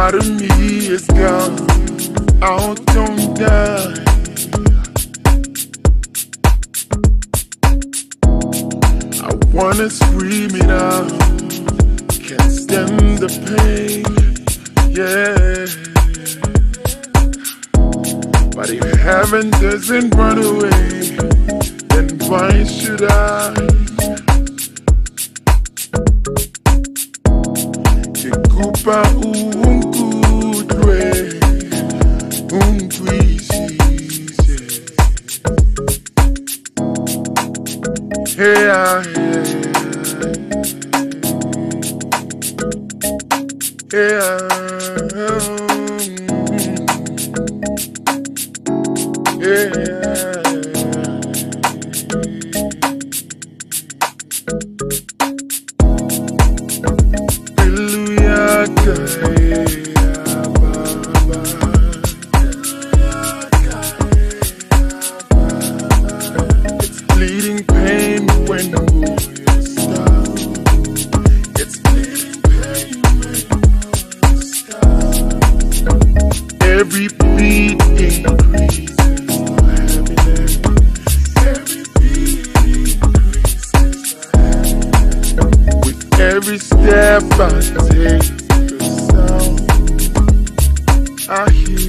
Part of me is gone, out don't die. I wanna scream it out, can't stand the pain, yeah. But if heaven doesn't run away, then why should I? Kikupa unkudwe, unkwisize. Hey, it's bleeding pain when you stop. It's bleeding pain when you stop. Every beat increases my happiness. Every beat increases my happiness. With every step I take, the sound I hear.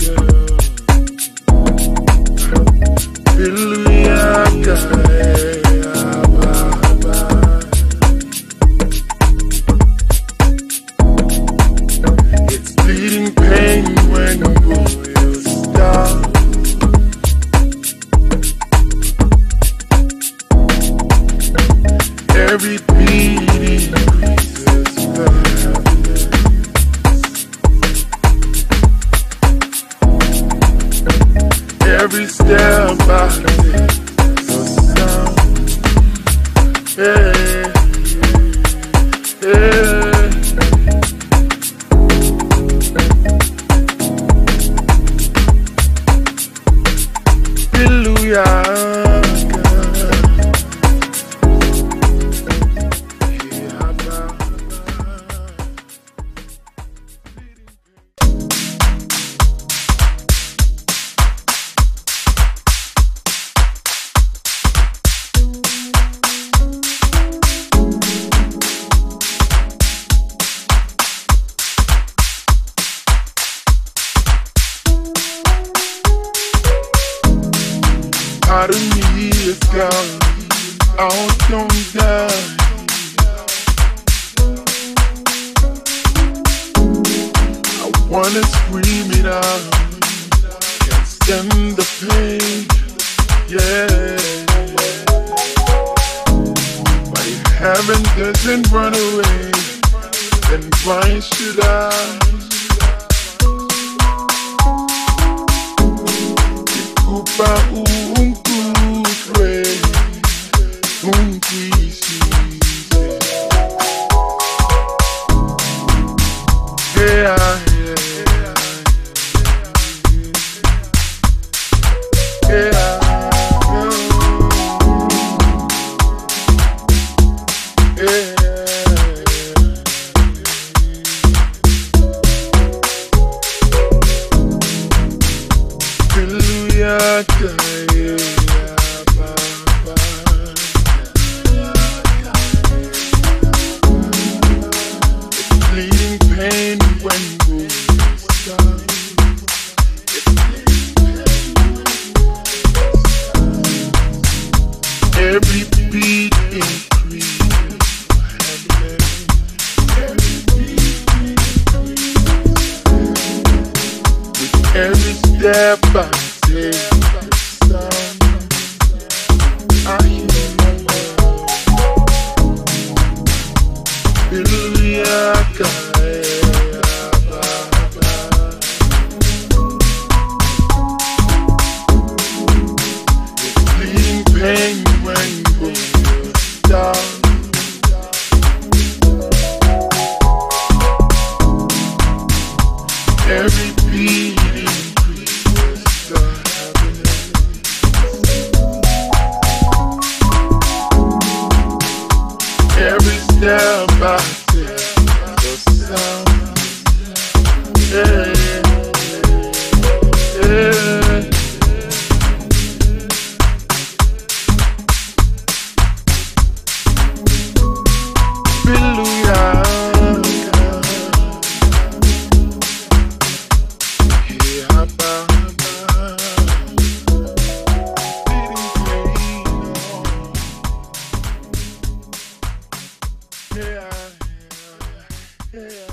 It's bleeding pain when you stop. Every beat increases the happiness. Every step I take, the sound. Yeah, yeah. Part of me is gone, out don't die. I wanna scream it out, can't stand the pain, yeah. But if heaven doesn't run away, then why should I? Kikupa unkudwe, unkwisize. Yeah, it's bleeding pain when you stop. Every beat increases my happiness. Every beat increases. With every step I take, the sound I hear. It's bleeding pain when you stop. Every beat increases the happiness. Every step I take, the sound Yeah, yeah, yeah.